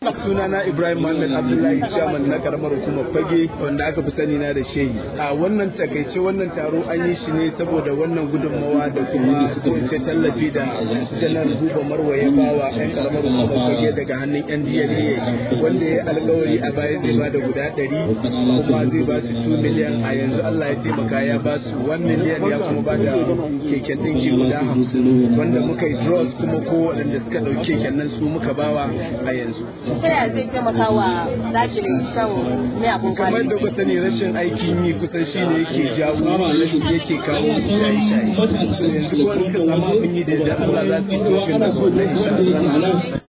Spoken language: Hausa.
Sunana Ibrahim Muhammad Abdullahi Chairman na karamar hukumar Fage wanda aka fi sani na da Shehi. A wannan takaice wannan taro an yi shi ne saboda wannan gudunmawa da kuma kunce tallafi da Janar Buba Marwa ya bawa ƴan karamar hukumar Fage daga hannun NDLEA wanda ya alkawari a baya zai ba da guda 100 kuma zai ba su 2 miliyan, a yanzu Allah ya taimaka ya ba su 1 miliyan ya kuma ba da keken ɗinki guda 50 wanda muka yi draws kuma ko waɗanda suka ɗauki keken nan su muka bawa a yanzu. Ta yaya zai taimaka wa dakile shan miyagun Kamar kwayoyi? da ku sani rashin aikin yi kusan shi ne yake jawo yake kawo shaye-shaye. Yanzu wani ka samu abin yi da Allah za su yi toshin da su da insha Allah.